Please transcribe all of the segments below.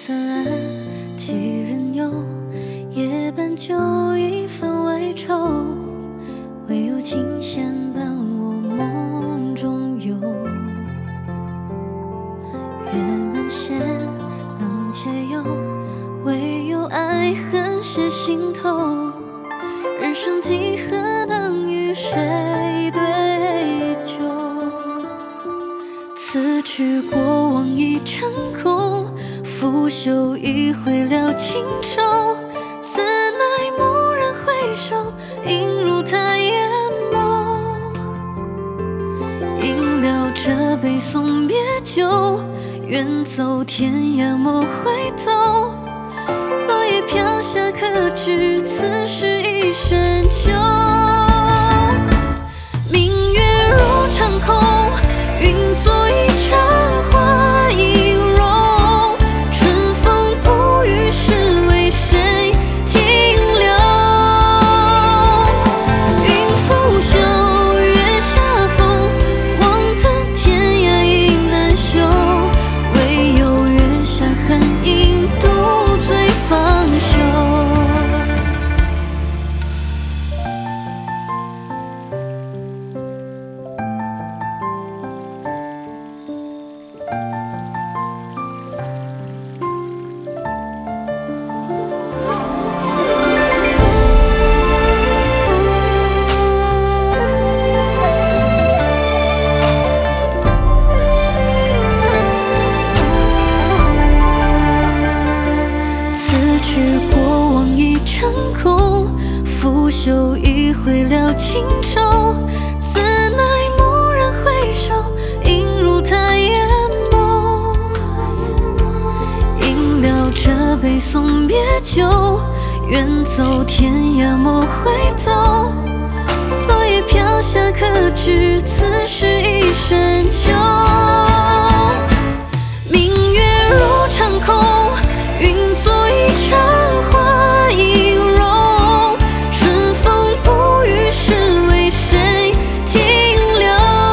色暗，几人游，夜半酒一分为愁，唯有琴弦伴我梦中游。月满弦，能解忧，唯有爱恨写心头。人生几何能与谁对酒？此去过往已成空，拂袖一挥了情愁。自奈蓦然回首，映入他眼眸。饮了这杯送别酒，远走天涯莫回头。落叶飘下，可知此事一生休。明月如长空，云作一场花易容。春风不语，是为谁停留？云拂袖，月下风，望断天涯亦难休。唯有月下寒影，独醉方休。拂袖一挥了情愁，自奈蓦然回首，映入他眼眸。饮了这杯送别酒，远走天涯莫回头。落叶飘下，可知此事一生休。明月如长空，云作一场花易容。是为谁停留？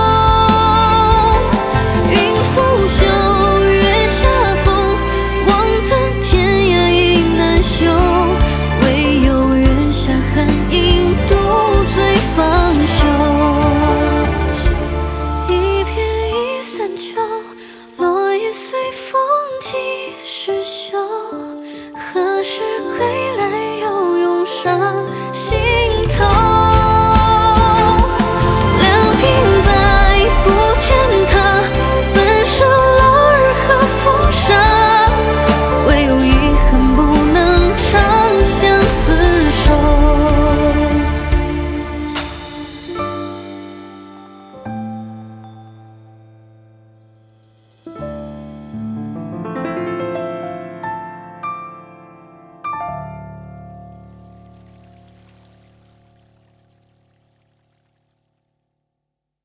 云拂袖，月下风，望断天涯亦难休。唯有月下寒影，独醉方休。一片一散秋，落叶随风几时休？何时归？